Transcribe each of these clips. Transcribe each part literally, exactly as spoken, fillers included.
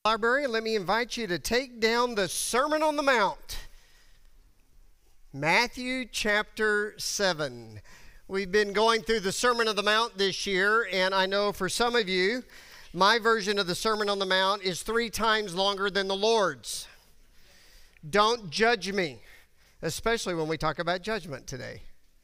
Library, let me invite you to take down the Sermon on the Mount, Matthew chapter seven. We've been going through the Sermon on the Mount this year, and I know for some of you, my version of the Sermon on the Mount is three times longer than the Lord's. Don't judge me, especially when we talk about judgment today.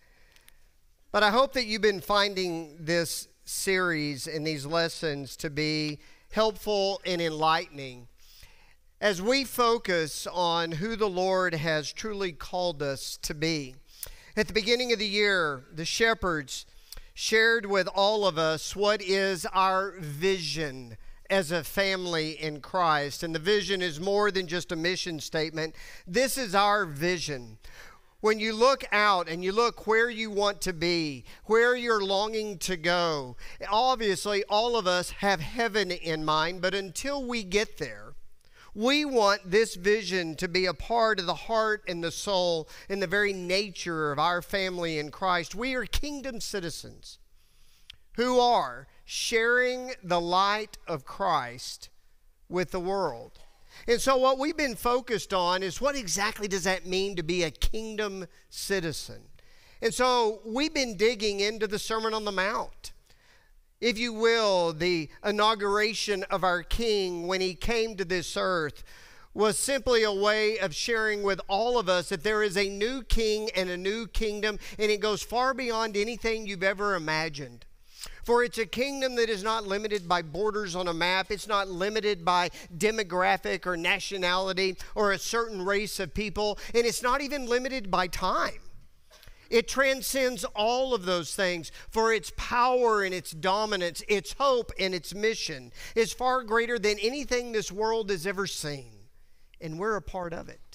But I hope that you've been finding this series and these lessons to be helpful and enlightening as we focus on who the Lord has truly called us to be. At the beginning of the year, the shepherds shared with all of us what is our vision as a family in Christ. And the vision is more than just a mission statement. This is our vision. When you look out and you look where you want to be, where you're longing to go, obviously all of us have heaven in mind, but until we get there, we want this vision to be a part of the heart and the soul and the very nature of our family in Christ. We are kingdom citizens who are sharing the light of Christ with the world. And so what we've been focused on is what exactly does that mean to be a kingdom citizen? And so we've been digging into the Sermon on the Mount. If you will, the inauguration of our King when he came to this earth was simply a way of sharing with all of us that there is a new king and a new kingdom, and it goes far beyond anything you've ever imagined. For it's a kingdom that is not limited by borders on a map. It's not limited by demographic or nationality or a certain race of people. And it's not even limited by time. It transcends all of those things, for its power and its dominance, its hope and its mission is far greater than anything this world has ever seen. And we're a part of it.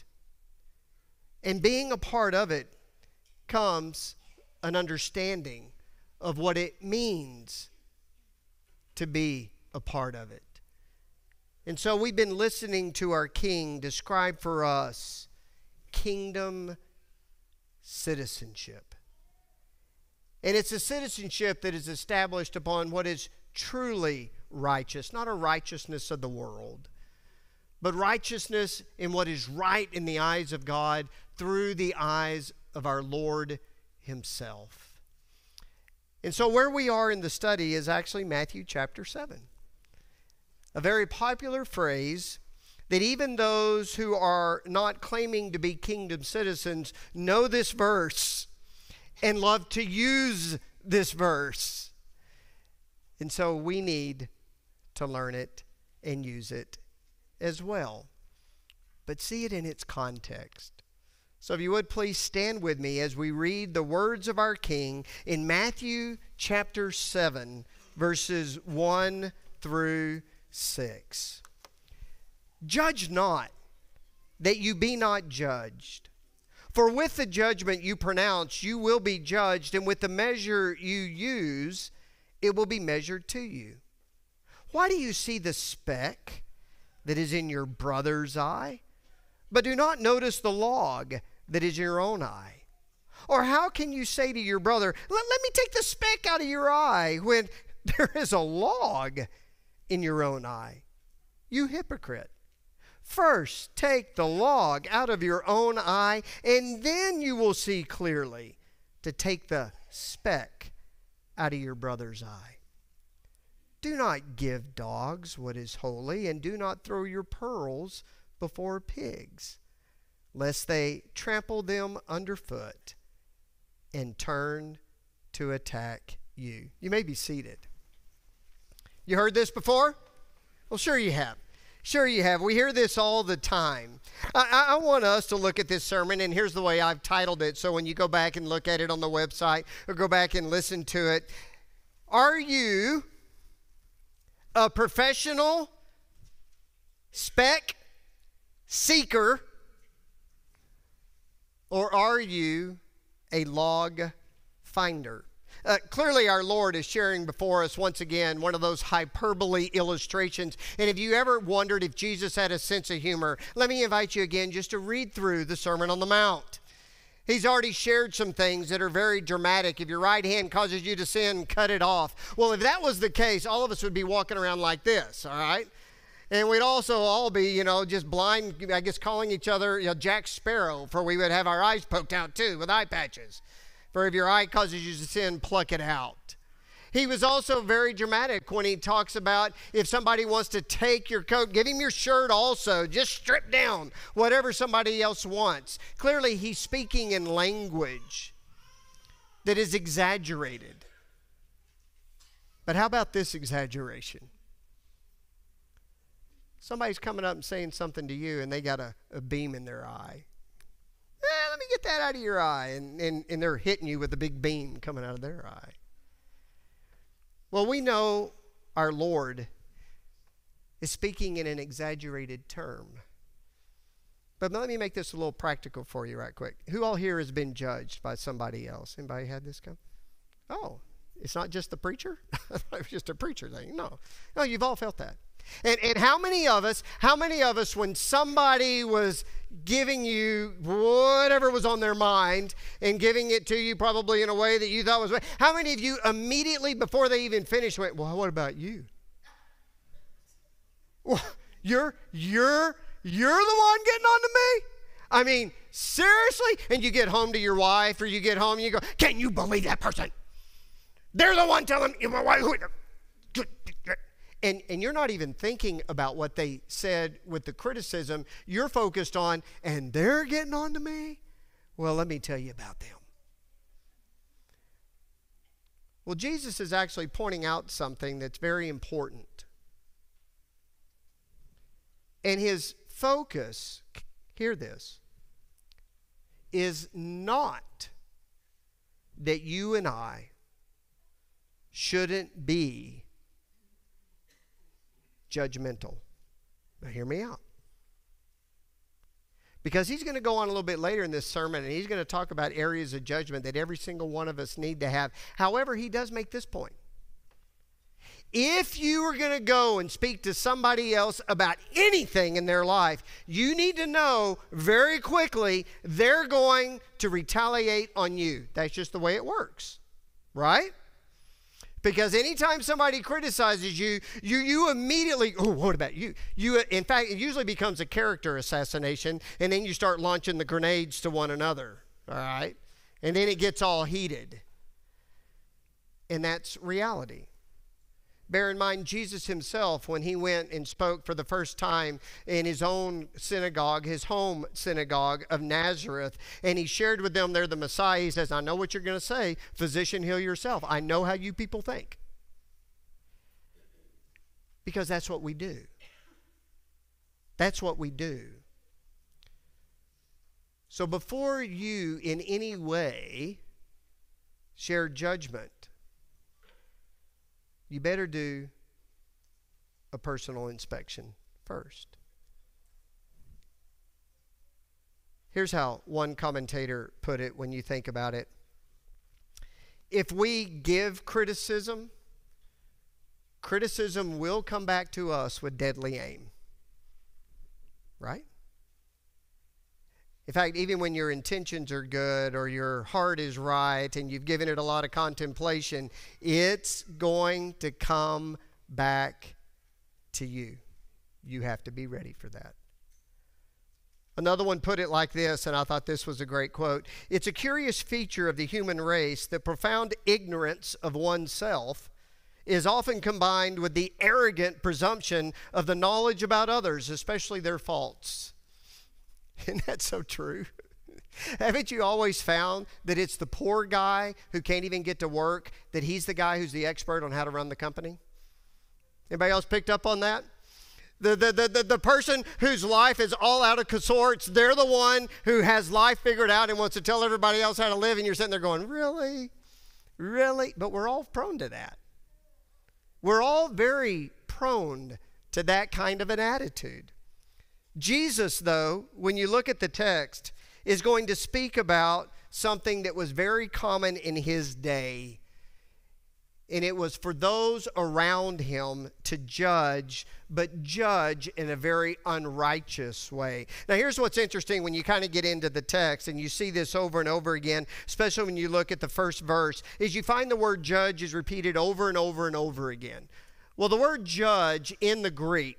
And being a part of it comes an understanding of what it means to be a part of it. And so we've been listening to our King describe for us kingdom citizenship. And it's a citizenship that is established upon what is truly righteous, not a righteousness of the world, but righteousness in what is right in the eyes of God through the eyes of our Lord himself. And so where we are in the study is actually Matthew chapter seven. A very popular phrase that even those who are not claiming to be kingdom citizens know this verse and love to use this verse. And so we need to learn it and use it as well. But see it in its context. So if you would please stand with me as we read the words of our King in Matthew chapter seven, verses one through six. Judge not, that you be not judged. For with the judgment you pronounce, you will be judged, and with the measure you use, it will be measured to you. Why do you see the speck that is in your brother's eye, but do not notice the log that is in your own eye? Or how can you say to your brother, let, let me take the speck out of your eye, when there is a log in your own eye? You hypocrite. First take the log out of your own eye, and then you will see clearly to take the speck out of your brother's eye. Do not give dogs what is holy, and do not throw your pearls before pigs, lest they trample them underfoot and turn to attack you. You may be seated. You heard this before? Well, sure you have. Sure you have. We hear this all the time. I, I want us to look at this sermon, and here's the way I've titled it, so when you go back and look at it on the website or go back and listen to it, are you a professional speck seeker, or are you a log finder? Uh, clearly our Lord is sharing before us once again one of those hyperbole illustrations. And if you ever wondered if Jesus had a sense of humor, let me invite you again just to read through the Sermon on the Mount. He's already shared some things that are very dramatic. If your right hand causes you to sin, cut it off. Well, if that was the case, all of us would be walking around like this, all right? And we'd also all be, you know, just blind, I guess, calling each other, you know, Jack Sparrow, for we would have our eyes poked out too with eye patches. For if your eye causes you to sin, pluck it out. He was also very dramatic when he talks about if somebody wants to take your coat, give him your shirt also. Just strip down whatever somebody else wants. Clearly, he's speaking in language that is exaggerated. But how about this exaggeration? Somebody's coming up and saying something to you, and they got a, a beam in their eye. Eh, let me get that out of your eye. And, and, and they're hitting you with a big beam coming out of their eye. Well, we know our Lord is speaking in an exaggerated term. But let me make this a little practical for you right quick. Who all here has been judged by somebody else? Anybody had this come? Oh, it's not just the preacher? I thought it was just a preacher thing. No. No, you've all felt that. And, and how many of us, how many of us when somebody was giving you whatever was on their mind and giving it to you probably in a way that you thought was right, how many of you immediately before they even finished went, well, what about you? Well, you're, you're, you're the one getting on to me? I mean, seriously? And you get home to your wife or you get home and you go, can you believe that person? They're the one telling you, who And, and you're not even thinking about what they said with the criticism. You're focused on, and they're getting on to me? Well, let me tell you about them. Well, Jesus is actually pointing out something that's very important. And his focus, hear this, is not that you and I shouldn't be judgmental. Now hear me out. Because he's going to go on a little bit later in this sermon and he's going to talk about areas of judgment that every single one of us need to have. However, he does make this point. If you are going to go and speak to somebody else about anything in their life, you need to know very quickly they're going to retaliate on you. That's just the way it works, right? Because anytime somebody criticizes you, you, you immediately, oh, what about you? You, in fact, it usually becomes a character assassination, and then you start launching the grenades to one another, all right? And then it gets all heated. And that's reality. Bear in mind, Jesus himself, when he went and spoke for the first time in his own synagogue, his home synagogue of Nazareth, and he shared with them there the Messiah, he says, I know what you're going to say. Physician, heal yourself. I know how you people think. Because that's what we do. That's what we do. So before you in any way share judgment, you better do a personal inspection first. Here's how one commentator put it when you think about it. If we give criticism, criticism will come back to us with deadly aim. Right? In fact, even when your intentions are good or your heart is right and you've given it a lot of contemplation, it's going to come back to you. You have to be ready for that. Another one put it like this, and I thought this was a great quote. It's a curious feature of the human race that profound ignorance of oneself is often combined with the arrogant presumption of the knowledge about others, especially their faults. Isn't that so true? Haven't you always found that it's the poor guy who can't even get to work, that he's the guy who's the expert on how to run the company? Anybody else picked up on that? The, the, the, the, the person whose life is all out of sorts, they're the one who has life figured out and wants to tell everybody else how to live, and you're sitting there going, really? Really? But we're all prone to that. We're all very prone to that kind of an attitude. Jesus, though, when you look at the text, is going to speak about something that was very common in his day. And it was for those around him to judge, but judge in a very unrighteous way. Now, here's what's interesting when you kind of get into the text, and you see this over and over again, especially when you look at the first verse, is you find the word judge is repeated over and over and over again. Well, the word judge in the Greek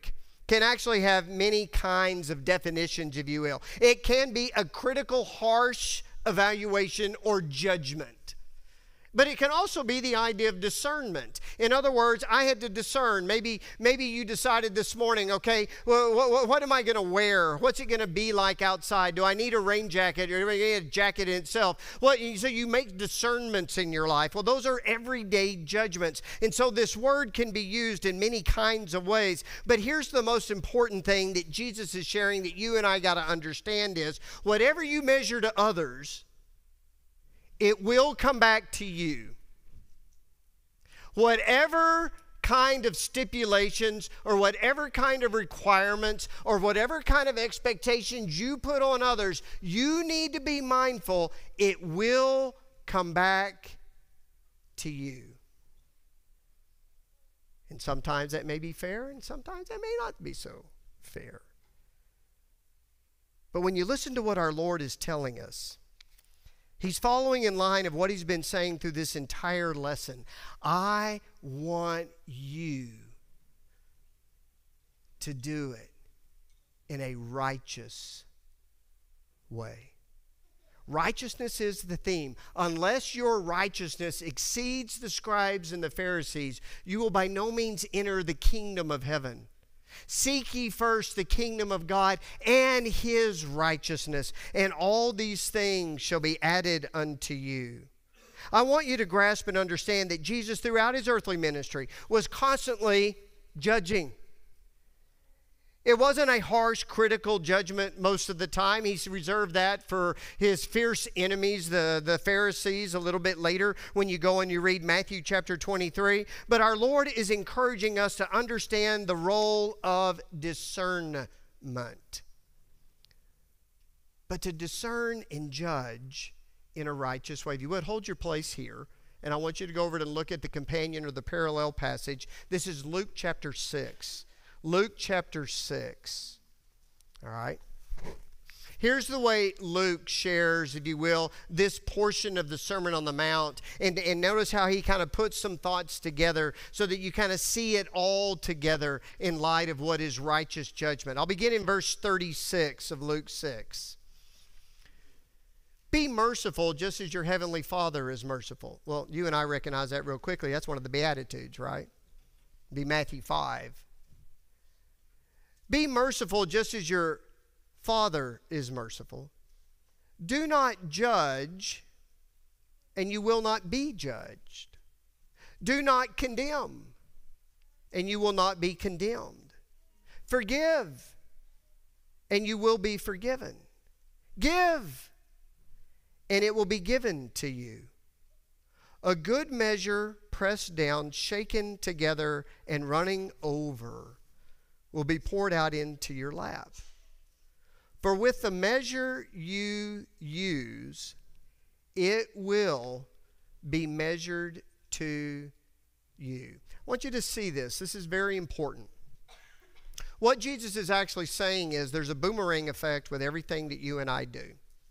can actually have many kinds of definitions, if you will. It can be a critical, harsh evaluation or judgment. But it can also be the idea of discernment. In other words, I had to discern. Maybe, maybe you decided this morning, okay, well, what, what am I going to wear? What's it going to be like outside? Do I need a rain jacket or do I need a jacket in itself? Well, so you make discernments in your life. Well, those are everyday judgments. And so this word can be used in many kinds of ways. But here's the most important thing that Jesus is sharing that you and I got to understand is, whatever you measure to others, it will come back to you. Whatever kind of stipulations or whatever kind of requirements or whatever kind of expectations you put on others, you need to be mindful it will come back to you. And sometimes that may be fair and sometimes that may not be so fair. But when you listen to what our Lord is telling us, He's following in line of what He's been saying through this entire lesson. I want you to do it in a righteous way. Righteousness is the theme. Unless your righteousness exceeds the scribes and the Pharisees, you will by no means enter the kingdom of heaven. Seek ye first the kingdom of God and His righteousness, and all these things shall be added unto you. I want you to grasp and understand that Jesus, throughout His earthly ministry, was constantly judging. It wasn't a harsh, critical judgment most of the time. He's reserved that for His fierce enemies, the, the Pharisees, a little bit later when you go and you read Matthew chapter twenty-three. But our Lord is encouraging us to understand the role of discernment. But to discern and judge in a righteous way. If you would, hold your place here. And I want you to go over and look at the companion or the parallel passage. This is Luke chapter six. Luke chapter six. All right. Here's the way Luke shares, if you will, this portion of the Sermon on the Mount. And, and notice how he kind of puts some thoughts together so that you kind of see it all together in light of what is righteous judgment. I'll begin in verse thirty-six of Luke six. Be merciful just as your heavenly Father is merciful. Well, you and I recognize that real quickly. That's one of the Beatitudes, right? Be Matthew five. Be merciful just as your Father is merciful. Do not judge, and you will not be judged. Do not condemn, and you will not be condemned. Forgive, and you will be forgiven. Give, and it will be given to you. A good measure, pressed down, shaken together, and running over, will be poured out into your lap. For with the measure you use, it will be measured to you. I want you to see this. This is very important. What Jesus is actually saying is there's a boomerang effect with everything that you and I do.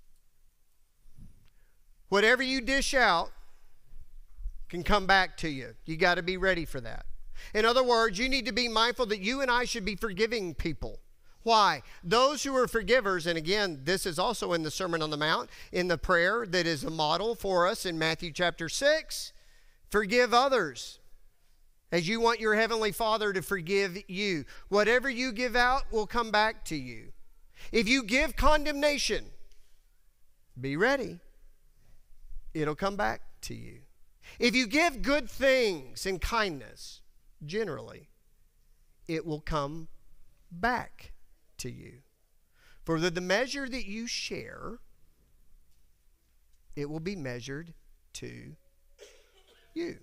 Whatever you dish out can come back to you. You got to be ready for that. In other words, you need to be mindful that you and I should be forgiving people. Why? Those who are forgivers, and again, this is also in the Sermon on the Mount, in the prayer that is a model for us in Matthew chapter six, forgive others as you want your heavenly Father to forgive you. Whatever you give out will come back to you. If you give condemnation, be ready. It'll come back to you. If you give good things and kindness, generally, it will come back to you. For the, the measure that you share, it will be measured to you.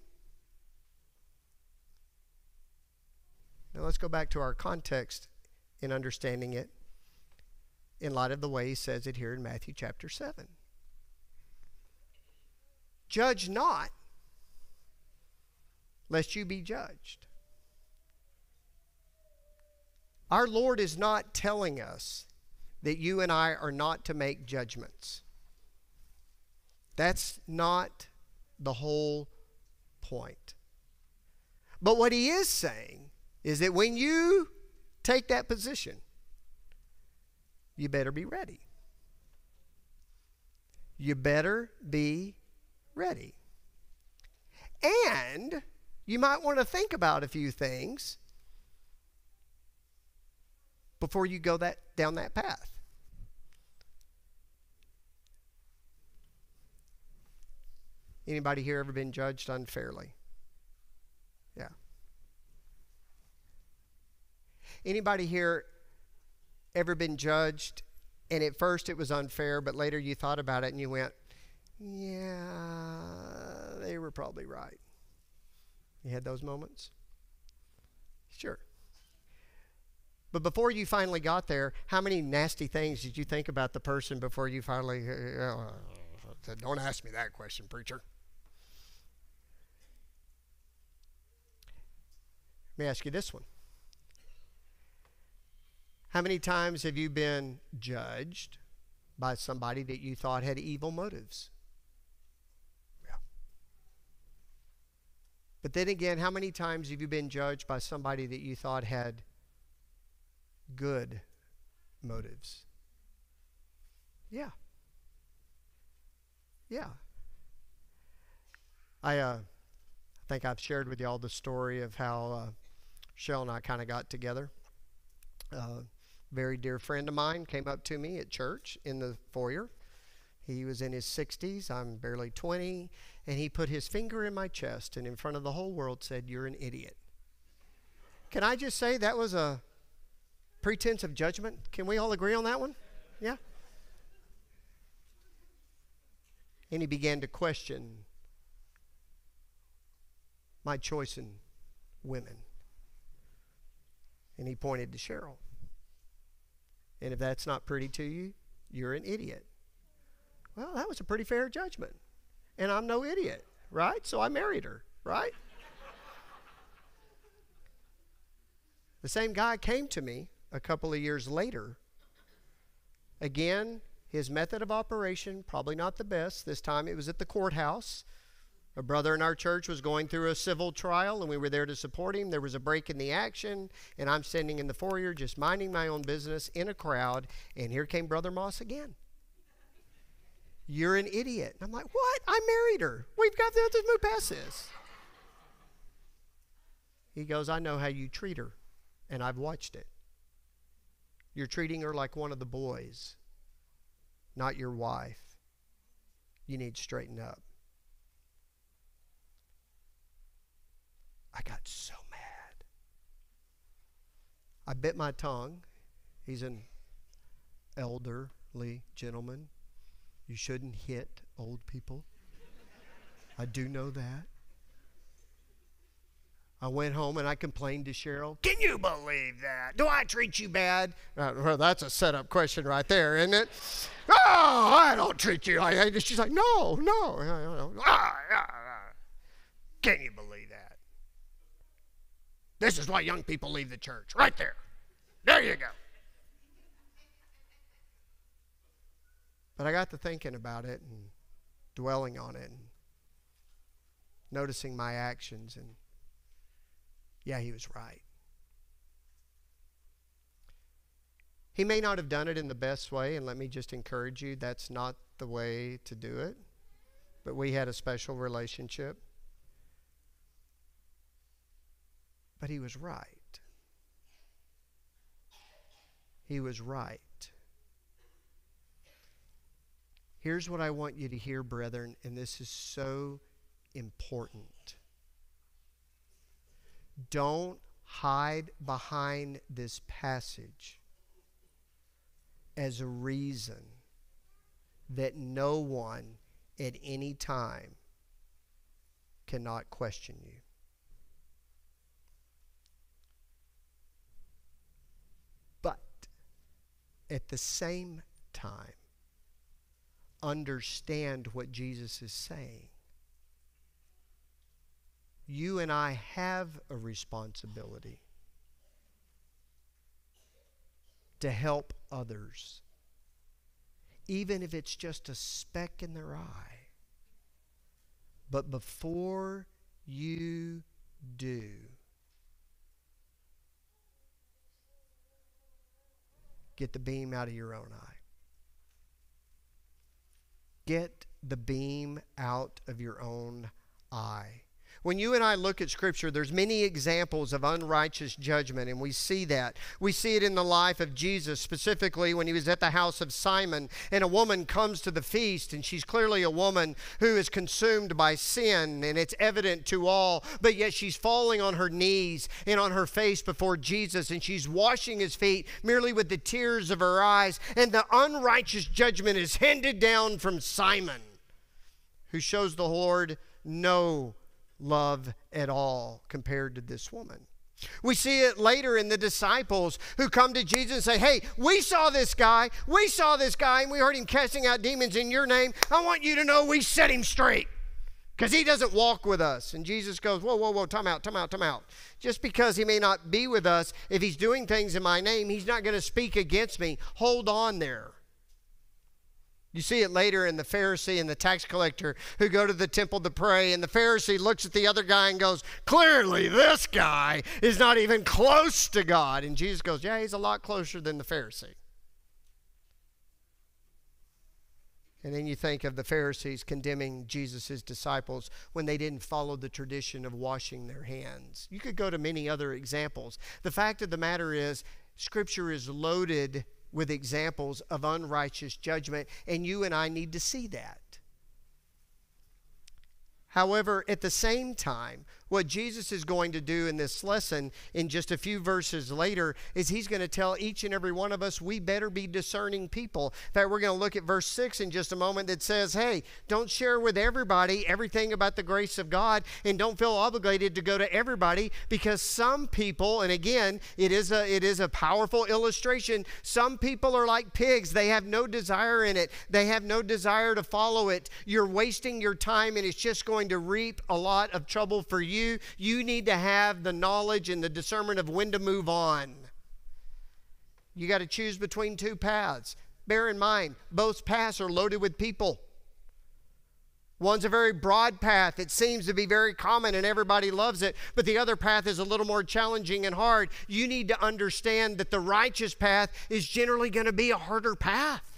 Now let's go back to our context in understanding it in light of the way he says it here in Matthew chapter seven. Judge not, lest you be judged. Our Lord is not telling us that you and I are not to make judgments. That's not the whole point. But what he is saying is that when you take that position, you better be ready. You better be ready. And you might want to think about a few things before you go that down that path. Anybody here ever been judged unfairly? Yeah. Anybody here ever been judged and at first it was unfair, but later you thought about it and you went, yeah, they were probably right? You had those moments? Sure. But before you finally got there, how many nasty things did you think about the person before you finally, uh, said, don't ask me that question, preacher? Let me ask you this one. How many times have you been judged by somebody that you thought had evil motives? Yeah. But then again, how many times have you been judged by somebody that you thought had good motives? Yeah. Yeah. I uh, think I've shared with y'all the story of how uh, Cheryl and I kind of got together. A uh, very dear friend of mine came up to me at church in the foyer. He was in his sixties. I'm barely twenty. And he put his finger in my chest and in front of the whole world said, "You're an idiot." Can I just say that was a pretense of judgment? Can we all agree on that one? Yeah. And he began to question my choice in women. And he pointed to Cheryl. And if that's not pretty to you, you're an idiot. Well, that was a pretty fair judgment. And I'm no idiot, right? So I married her, right? The same guy came to me a couple of years later. Again, his method of operation, probably not the best. This time it was at the courthouse. A brother in our church was going through a civil trial, and we were there to support him. There was a break in the action, and I'm standing in the foyer just minding my own business in a crowd, and here came Brother Moss again. "You're an idiot." And I'm like, "What? I married her. We've got to move past this." He goes, "I know how you treat her, and I've watched it. You're treating her like one of the boys, not your wife. You need to straighten up." I got so mad. I bit my tongue. He's an elderly gentleman. You shouldn't hit old people. I do know that. I went home and I complained to Cheryl. "Can you believe that? Do I treat you bad?" Uh, well, that's a setup question right there, isn't it? "Oh, I don't treat you like that." She's like, "No, no. no, no. Ah, ah, ah. Can you believe that? This is why young people leave the church. Right there. There you go." But I got to thinking about it and dwelling on it and noticing my actions, and yeah, he was right. He may not have done it in the best way, and let me just encourage you, that's not the way to do it. But we had a special relationship. But he was right. He was right. Here's what I want you to hear, brethren, and this is so important. Don't hide behind this passage as a reason that no one at any time cannot question you. But at the same time, understand what Jesus is saying. You and I have a responsibility to help others, even if it's just a speck in their eye. But before you do, get the beam out of your own eye. Get the beam out of your own eye. When you and I look at Scripture, there's many examples of unrighteous judgment, and we see that. We see it in the life of Jesus, specifically when he was at the house of Simon, and a woman comes to the feast, and she's clearly a woman who is consumed by sin, and it's evident to all, but yet she's falling on her knees and on her face before Jesus, and she's washing his feet merely with the tears of her eyes, and the unrighteous judgment is handed down from Simon, who shows the Lord no love at all compared to this woman. We see it later in the disciples who come to Jesus and say, hey, we saw this guy, we saw this guy, and we heard him casting out demons in your name. I want you to know we set him straight because he doesn't walk with us. And Jesus goes, whoa, whoa, whoa, time out, time out, time out. Just because he may not be with us, if he's doing things in my name, he's not going to speak against me. Hold on there. You see it later in the Pharisee and the tax collector who go to the temple to pray, and the Pharisee looks at the other guy and goes, clearly this guy is not even close to God. And Jesus goes, yeah, he's a lot closer than the Pharisee. And then you think of the Pharisees condemning Jesus' disciples when they didn't follow the tradition of washing their hands. You could go to many other examples. The fact of the matter is, Scripture is loaded with examples of unrighteous judgment, and you and I need to see that. However, at the same time, what Jesus is going to do in this lesson in just a few verses later is he's going to tell each and every one of us we better be discerning people. In fact, we're going to look at verse six in just a moment that says, hey, don't share with everybody everything about the grace of God, and don't feel obligated to go to everybody, because some people, and again, it is a, it is a powerful illustration, some people are like pigs. They have no desire in it. They have no desire to follow it. You're wasting your time, and it's just going to reap a lot of trouble for you. You need to have the knowledge and the discernment of when to move on. You got to choose between two paths. Bear in mind, both paths are loaded with people. One's a very broad path. It seems to be very common and everybody loves it. But the other path is a little more challenging and hard. You need to understand that the righteous path is generally going to be a harder path.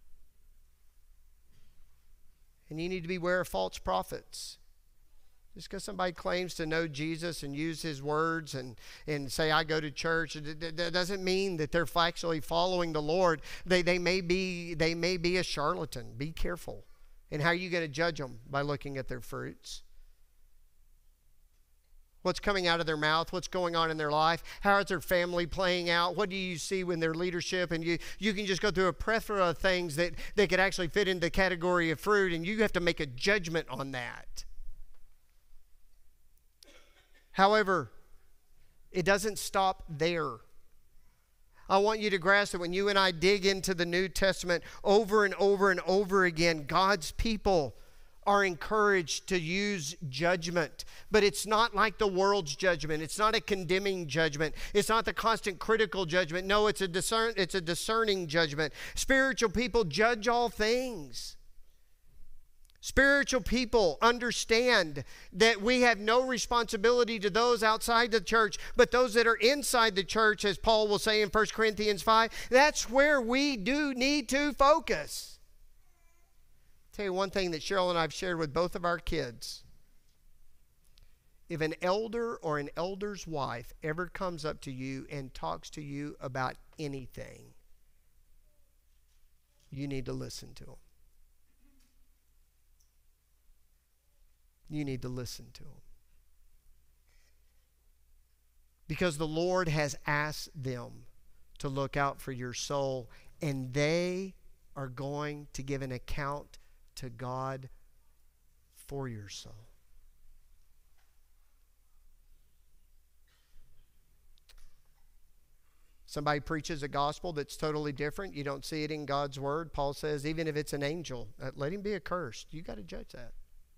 And you need to beware of false prophets. Just because somebody claims to know Jesus and use his words and, and say, I go to church, that doesn't mean that they're actually following the Lord. They, they, may be, they may be a charlatan. Be careful. And how are you going to judge them? By looking at their fruits. What's coming out of their mouth? What's going on in their life? How is their family playing out? What do you see in their leadership? And you, you can just go through a plethora of things that, that could actually fit into the category of fruit, and you have to make a judgment on that. However, it doesn't stop there. I want you to grasp that when you and I dig into the New Testament over and over and over again, God's people are encouraged to use judgment. But it's not like the world's judgment. It's not a condemning judgment. It's not the constant critical judgment. No, it's a discern, it's a discerning judgment. Spiritual people judge all things. Spiritual people understand that we have no responsibility to those outside the church, but those that are inside the church, as Paul will say in First Corinthians five, that's where we do need to focus. I'll tell you one thing that Cheryl and I have shared with both of our kids. If an elder or an elder's wife ever comes up to you and talks to you about anything, you need to listen to them. You need to listen to them. Because the Lord has asked them to look out for your soul, and they are going to give an account to God for your soul. Somebody preaches a gospel that's totally different. You don't see it in God's word. Paul says, even if it's an angel, let him be accursed. You got to judge that.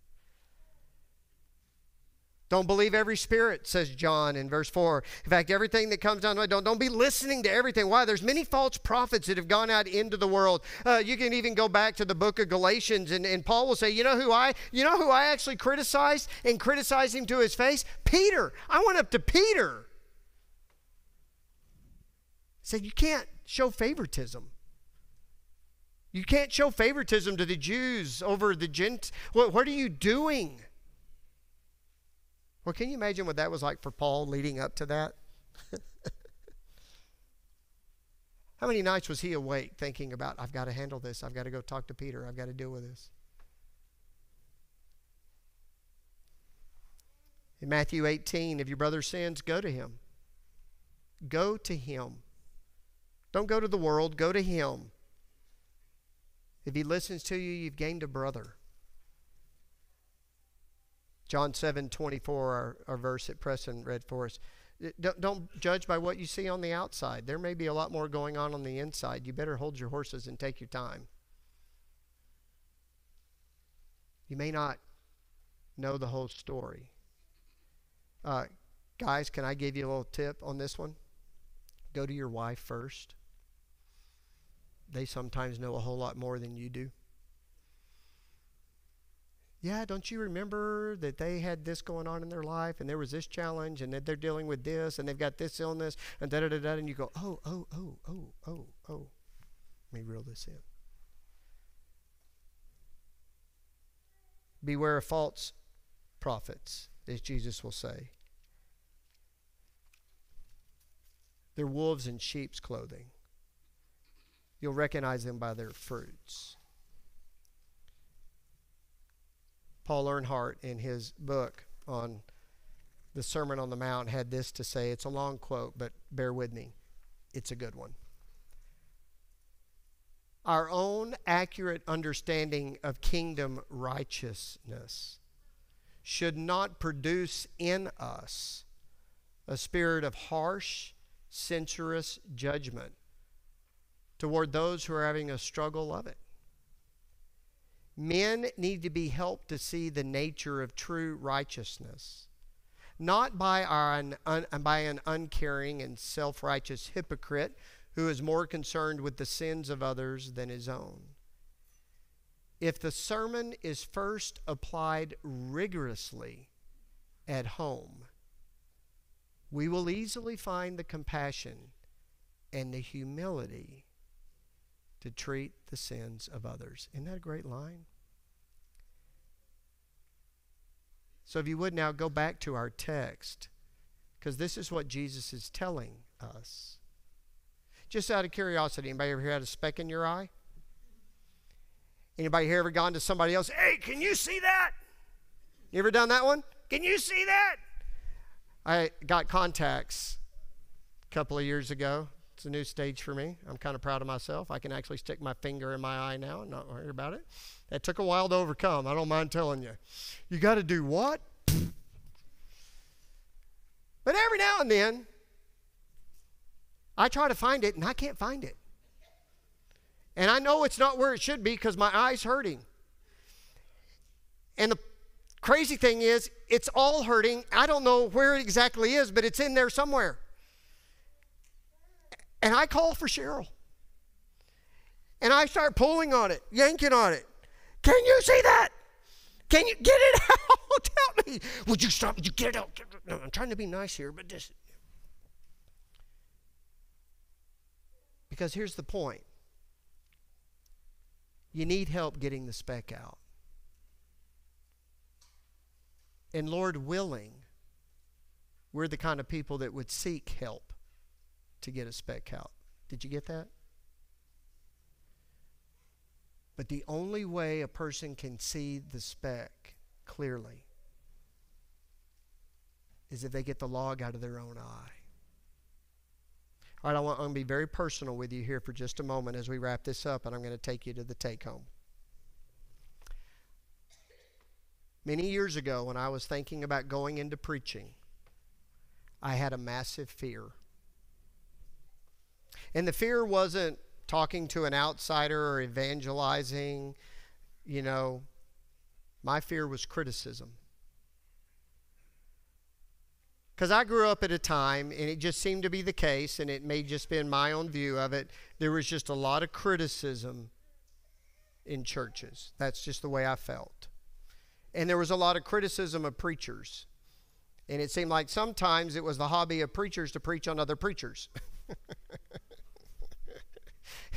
Don't believe every spirit, says John in verse four. In fact, everything that comes down, don't, don't be listening to everything. Why? There's many false prophets that have gone out into the world. Uh, you can even go back to the book of Galatians, and, and Paul will say, you know who I, you know who I actually criticized and criticized him to his face? Peter. I went up to Peter. Said, you can't show favoritism. You can't show favoritism to the Jews over the Gentiles. What, what are you doing? Well, can you imagine what that was like for Paul leading up to that? How many nights was he awake thinking about, I've got to handle this. I've got to go talk to Peter. I've got to deal with this. In Matthew eighteen, if your brother sins, go to him. Go to him. Don't go to the world. Go to him. If he listens to you, you've gained a brother. John seven twenty-four, our, our verse that Preston read for us. Don't, don't judge by what you see on the outside. There may be a lot more going on on the inside. You better hold your horses and take your time. You may not know the whole story. Uh, guys, can I give you a little tip on this one? Go to your wife first. They sometimes know a whole lot more than you do. Yeah, don't you remember that they had this going on in their life, and there was this challenge, and that they're dealing with this, and they've got this illness, and da-da-da-da, and you go, oh, oh, oh, oh, oh, oh. Let me reel this in. Beware of false prophets, as Jesus will say. They're wolves in sheep's clothing. You'll recognize them by their fruits. Paul Earnhardt, in his book on the Sermon on the Mount, had this to say. It's a long quote, but bear with me. It's a good one. Our own accurate understanding of kingdom righteousness should not produce in us a spirit of harsh, censorious judgment toward those who are having a struggle of it. Men need to be helped to see the nature of true righteousness, not by, our un, un, by an uncaring and self-righteous hypocrite who is more concerned with the sins of others than his own. If the sermon is first applied rigorously at home, we will easily find the compassion and the humility to treat the sins of others. Isn't that a great line? So if you would now go back to our text, because this is what Jesus is telling us. Just out of curiosity, anybody ever had a speck in your eye? Anybody here ever gone to somebody else? Hey, can you see that? You ever done that one? Can you see that? I got contacts a couple of years ago. It's a new stage for me. I'm kind of proud of myself. I can actually stick my finger in my eye now and not worry about it. That took a while to overcome. I don't mind telling you. You got to do what? But every now and then, I try to find it and I can't find it. And I know it's not where it should be because my eye's hurting. And the crazy thing is, it's all hurting. I don't know where it exactly is, but it's in there somewhere. And I call for Cheryl. And I start pulling on it, yanking on it. Can you see that? Can you get it out? Help me. Would you stop? Would you get it out? No, I'm trying to be nice here, but just. Because here's the point. You need help getting the speck out. And Lord willing, we're the kind of people that would seek help to get a speck out. Did you get that? But the only way a person can see the speck clearly is if they get the log out of their own eye. All right, I want, I'm going to be very personal with you here for just a moment as we wrap this up, and I'm going to take you to the take-home. Many years ago, when I was thinking about going into preaching, I had a massive fear. And the fear wasn't talking to an outsider or evangelizing. You know, my fear was criticism. Because I grew up at a time, and it just seemed to be the case, and it may just been my own view of it, there was just a lot of criticism in churches. That's just the way I felt. And there was a lot of criticism of preachers. And it seemed like sometimes it was the hobby of preachers to preach on other preachers.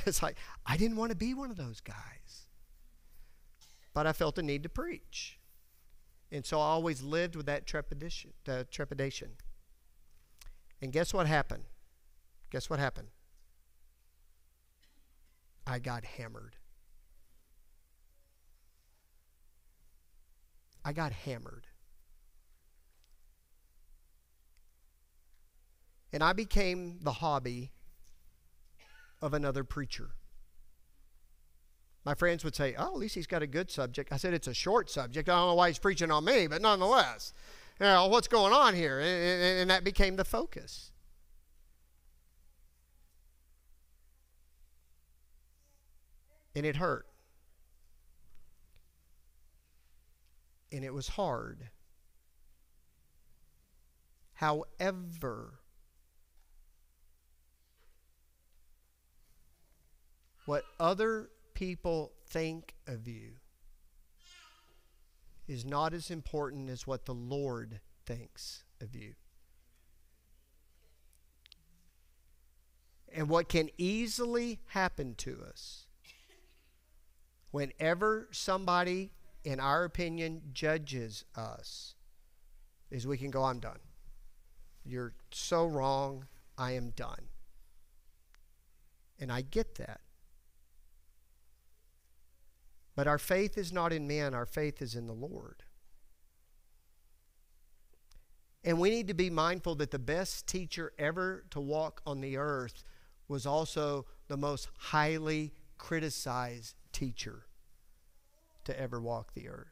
It's like, I didn't want to be one of those guys. But I felt a need to preach. And so I always lived with that trepidation. Uh, trepidation. And guess what happened? Guess what happened? I got hammered. I got hammered. And I became the hobby of another preacher. My friends would say, oh, at least he's got a good subject. I said, it's a short subject. I don't know why he's preaching on me, but nonetheless, you know, what's going on here? And, and that became the focus. And it hurt. And it was hard. However, what other people think of you is not as important as what the Lord thinks of you. And what can easily happen to us whenever somebody, in our opinion, judges us, is we can go, I'm done. You're so wrong, I am done. And I get that. But our faith is not in man, our faith is in the Lord. And we need to be mindful that the best teacher ever to walk on the earth was also the most highly criticized teacher to ever walk the earth.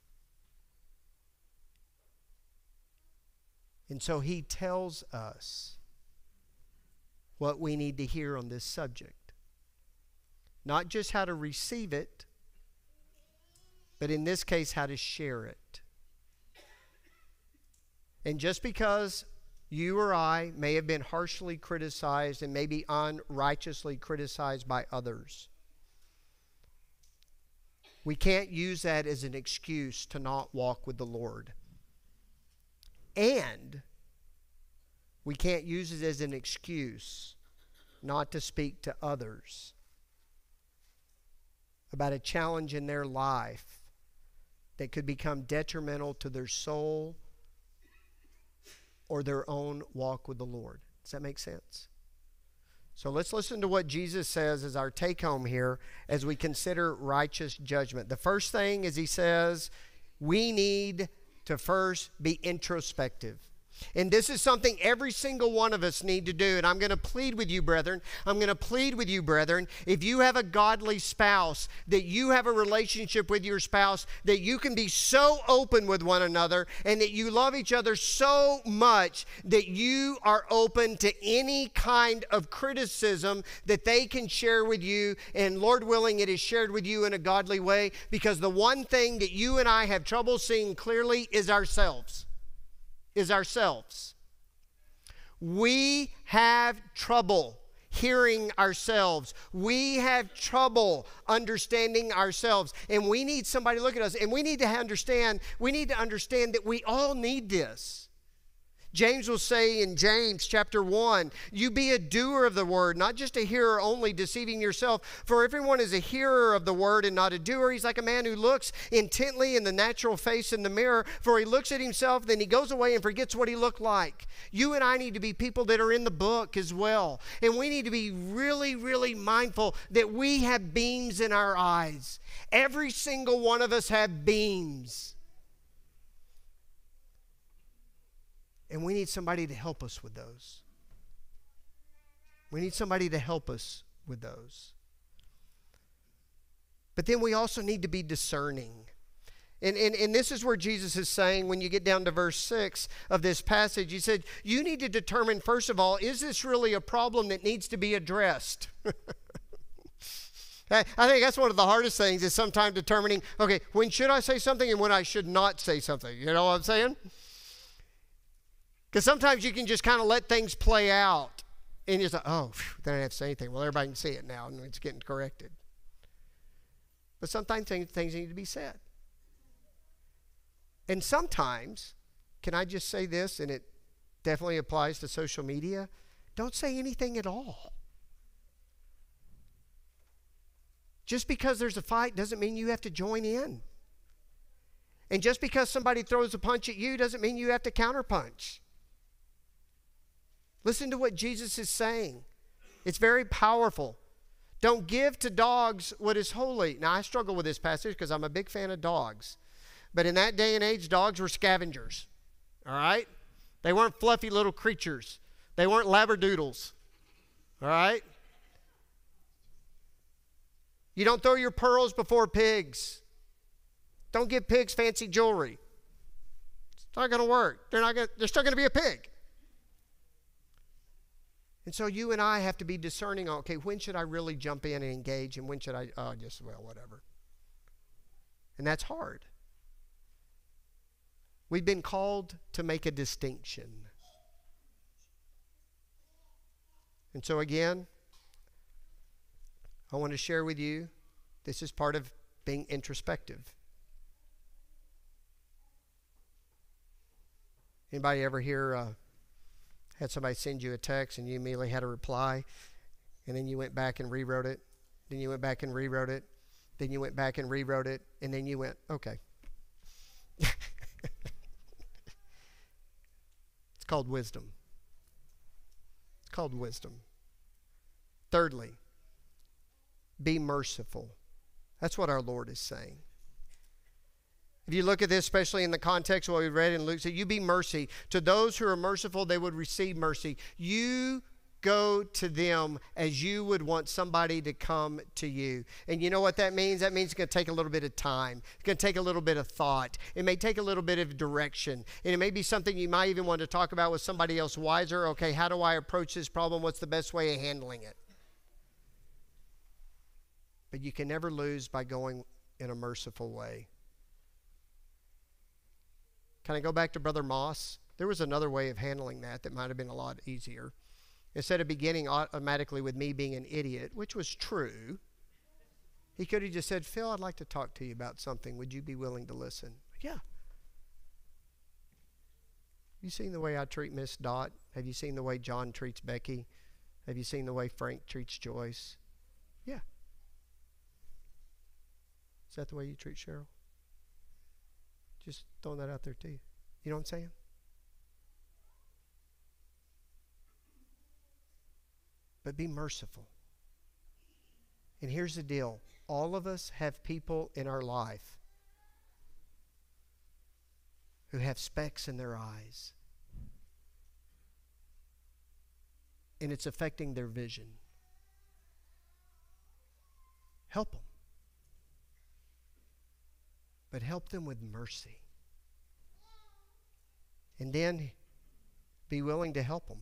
And so he tells us what we need to hear on this subject. Not just how to receive it, but in this case, how to share it. And just because you or I may have been harshly criticized and maybe unrighteously criticized by others, we can't use that as an excuse to not walk with the Lord. And we can't use it as an excuse not to speak to others about a challenge in their life that could become detrimental to their soul or their own walk with the Lord. Does that make sense? So let's listen to what Jesus says as our take home here as we consider righteous judgment. The first thing is he says we need to first be introspective. And this is something every single one of us need to do. And I'm going to plead with you, brethren. I'm going to plead with you, brethren. If you have a godly spouse, that you have a relationship with your spouse, that you can be so open with one another and that you love each other so much that you are open to any kind of criticism that they can share with you. And Lord willing, it is shared with you in a godly way, because the one thing that you and I have trouble seeing clearly is ourselves. is ourselves. We have trouble hearing ourselves. We have trouble understanding ourselves. And we need somebody to look at us. And we need to understand, we need to understand that we all need this. James will say in James chapter one, you be a doer of the word, not just a hearer only, deceiving yourself. For everyone is a hearer of the word and not a doer. He's like a man who looks intently in the natural face in the mirror, for he looks at himself, then he goes away and forgets what he looked like. You and I need to be people that are in the book as well. And we need to be really, really mindful that we have beams in our eyes. Every single one of us have beams. And we need somebody to help us with those. We need somebody to help us with those. But then we also need to be discerning. And, and, and this is where Jesus is saying, when you get down to verse six of this passage, he said, you need to determine, first of all, is this really a problem that needs to be addressed? I think that's one of the hardest things, is sometimes determining, okay, when should I say something and when I should not say something? You know what I'm saying? Because sometimes you can just kind of let things play out. And you're like, oh, phew, then I don't have to say anything. Well, everybody can see it now, and it's getting corrected. But sometimes things, things need to be said. And sometimes, can I just say this, and it definitely applies to social media, don't say anything at all. Just because there's a fight doesn't mean you have to join in. And just because somebody throws a punch at you doesn't mean you have to counterpunch. Listen to what Jesus is saying. It's very powerful. Don't give to dogs what is holy. Now, I struggle with this passage because I'm a big fan of dogs. But in that day and age, dogs were scavengers. All right? They weren't fluffy little creatures. They weren't labradoodles. All right? You don't throw your pearls before pigs. Don't give pigs fancy jewelry. It's not going to work. They're not going. They're still going to be a pig. And so you and I have to be discerning on, okay, when should I really jump in and engage, and when should I, oh, just, well, whatever. And that's hard. We've been called to make a distinction. And so again, I want to share with you, this is part of being introspective. Anybody ever hear, uh, had somebody send you a text and you immediately had a reply, and then you went back and rewrote it, then you went back and rewrote it, then you went back and rewrote it, and then you went, okay. It's called wisdom. It's called wisdom. Thirdly, be merciful. That's what our Lord is saying. If you look at this, especially in the context of what we read in Luke, said, you be mercy. To those who are merciful, they would receive mercy. You go to them as you would want somebody to come to you. And you know what that means? That means it's going to take a little bit of time. It's going to take a little bit of thought. It may take a little bit of direction. And it may be something you might even want to talk about with somebody else wiser. Okay, how do I approach this problem? What's the best way of handling it? But you can never lose by going in a merciful way. Can I go back to Brother Moss? There was another way of handling that that might have been a lot easier. Instead of beginning automatically with me being an idiot, which was true, he could have just said, Phil, I'd like to talk to you about something. Would you be willing to listen? Yeah. You seen the way I treat Miss Dot? Have you seen the way John treats Becky? Have you seen the way Frank treats Joyce? Yeah. Is that the way you treat Cheryl? Just throwing that out there to you. You know what I'm saying? But be merciful. And here's the deal. All of us have people in our life who have specks in their eyes. And it's affecting their vision. Help them. But help them with mercy. And then be willing to help them.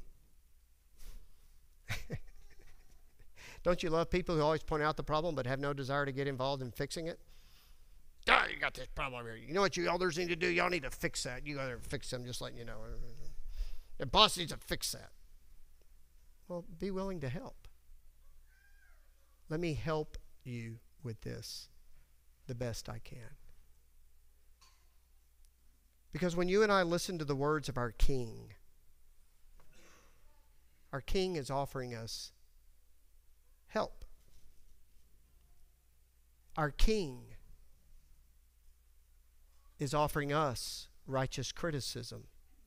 Don't you love people who always point out the problem but have no desire to get involved in fixing it? Ah, you got this problem here. You know what you elders need to do? Y'all need to fix that. You go there and fix them, just letting you know. The boss needs to fix that. Well, be willing to help. Let me help you with this the best I can. Because when you and I listen to the words of our King, our King is offering us help. Our King is offering us righteous criticism.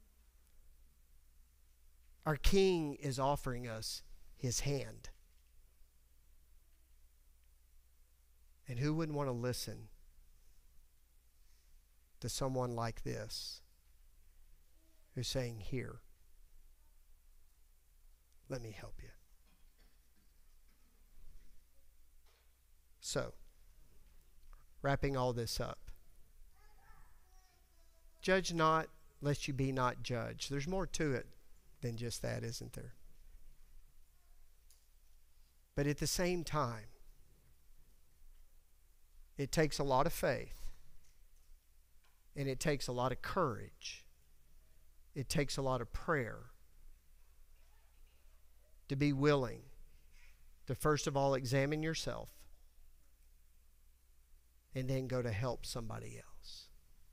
Our King is offering us his hand. And who wouldn't want to listen to someone like this who's saying, here, let me help you. So, wrapping all this up. Judge not, lest you be not judged. There's more to it than just that, isn't there? But at the same time, it takes a lot of faith. And it takes a lot of courage. It takes a lot of prayer to be willing to first of all examine yourself and then go to help somebody else.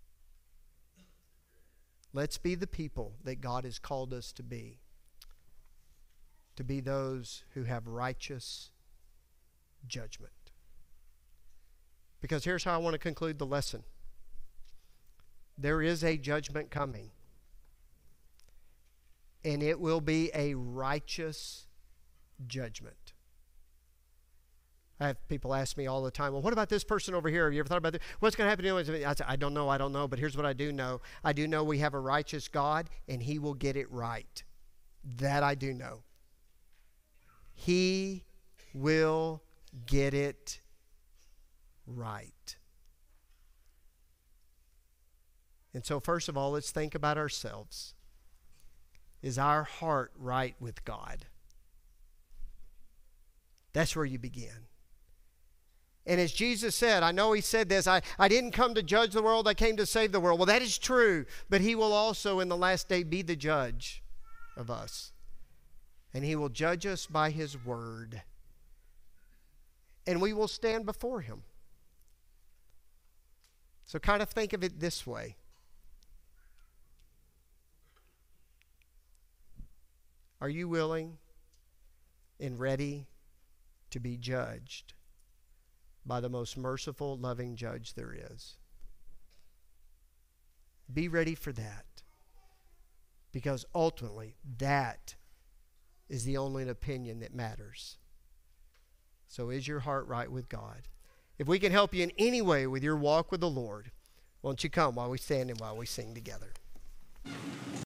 Let's be the people that God has called us to be. To be those who have righteous judgment. Because here's how I want to conclude the lesson. There is a judgment coming. And it will be a righteous judgment. I have people ask me all the time, well, what about this person over here? Have you ever thought about this? What's going to happen to him? I say, I don't know, I don't know, but here's what I do know. I do know we have a righteous God, and He will get it right. That I do know. He will get it right. And so first of all, let's think about ourselves. Is our heart right with God? That's where you begin. And as Jesus said, I know He said this, I, I didn't come to judge the world, I came to save the world. Well, that is true, but He will also in the last day be the judge of us. And He will judge us by His word. And we will stand before Him. So kind of think of it this way. Are you willing and ready to be judged by the most merciful, loving judge there is? Be ready for that. Because ultimately, that is the only opinion that matters. So is your heart right with God? If we can help you in any way with your walk with the Lord, won't you come while we stand and while we sing together?